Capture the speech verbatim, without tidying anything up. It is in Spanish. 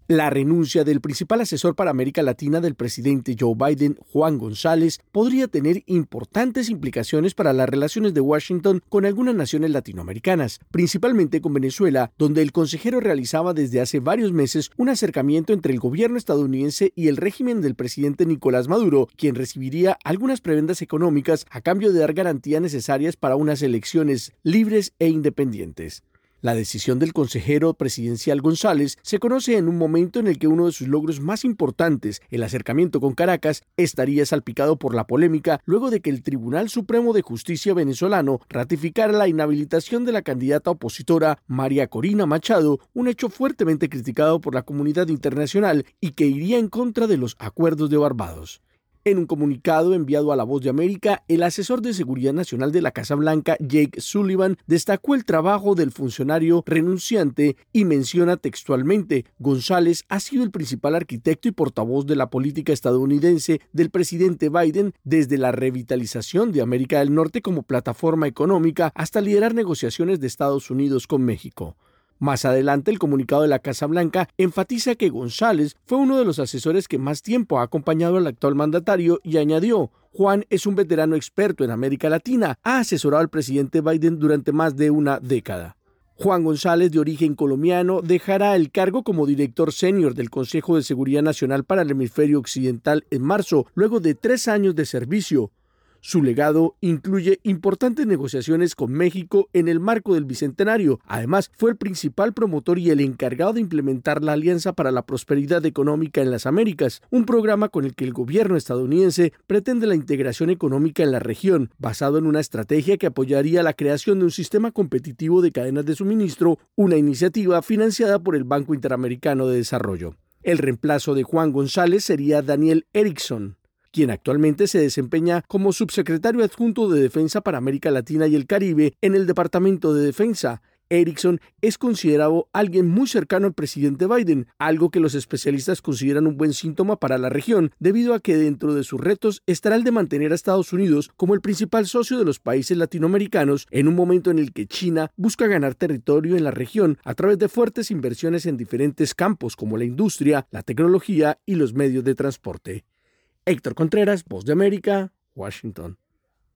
La renuncia del principal asesor para América Latina del presidente Joe Biden, Juan González, podría tener importantes implicaciones para las relaciones de Washington con algunas naciones latinoamericanas, principalmente con Venezuela, donde el consejero realizaba desde hace varios meses un acercamiento entre el gobierno estadounidense y el régimen del presidente Nicolás Maduro, quien recibiría algunas prebendas económicas a cambio de dar garantías necesarias para unas elecciones libres e independientes. La decisión del consejero presidencial González se conoce en un momento en el que uno de sus logros más importantes, el acercamiento con Caracas, estaría salpicado por la polémica luego de que el Tribunal Supremo de Justicia venezolano ratificara la inhabilitación de la candidata opositora María Corina Machado, un hecho fuertemente criticado por la comunidad internacional y que iría en contra de los acuerdos de Barbados. En un comunicado enviado a La Voz de América, el asesor de Seguridad Nacional de la Casa Blanca, Jake Sullivan, destacó el trabajo del funcionario renunciante y menciona textualmente: González ha sido el principal arquitecto y portavoz de la política estadounidense del presidente Biden desde la revitalización de América del Norte como plataforma económica hasta liderar negociaciones de Estados Unidos con México. Más adelante, el comunicado de la Casa Blanca enfatiza que González fue uno de los asesores que más tiempo ha acompañado al actual mandatario y añadió: Juan es un veterano experto en América Latina, ha asesorado al presidente Biden durante más de una década. Juan González, de origen colombiano, dejará el cargo como director senior del Consejo de Seguridad Nacional para el Hemisferio Occidental en marzo, luego de tres años de servicio. Su legado incluye importantes negociaciones con México en el marco del Bicentenario. Además, fue el principal promotor y el encargado de implementar la Alianza para la Prosperidad Económica en las Américas, un programa con el que el gobierno estadounidense pretende la integración económica en la región, basado en una estrategia que apoyaría la creación de un sistema competitivo de cadenas de suministro, una iniciativa financiada por el Banco Interamericano de Desarrollo. El reemplazo de Juan González sería Daniel Erickson, quien actualmente se desempeña como subsecretario adjunto de Defensa para América Latina y el Caribe en el Departamento de Defensa. Erickson es considerado alguien muy cercano al presidente Biden, algo que los especialistas consideran un buen síntoma para la región, debido a que dentro de sus retos estará el de mantener a Estados Unidos como el principal socio de los países latinoamericanos en un momento en el que China busca ganar territorio en la región a través de fuertes inversiones en diferentes campos como la industria, la tecnología y los medios de transporte. Héctor Contreras, Voz de América, Washington.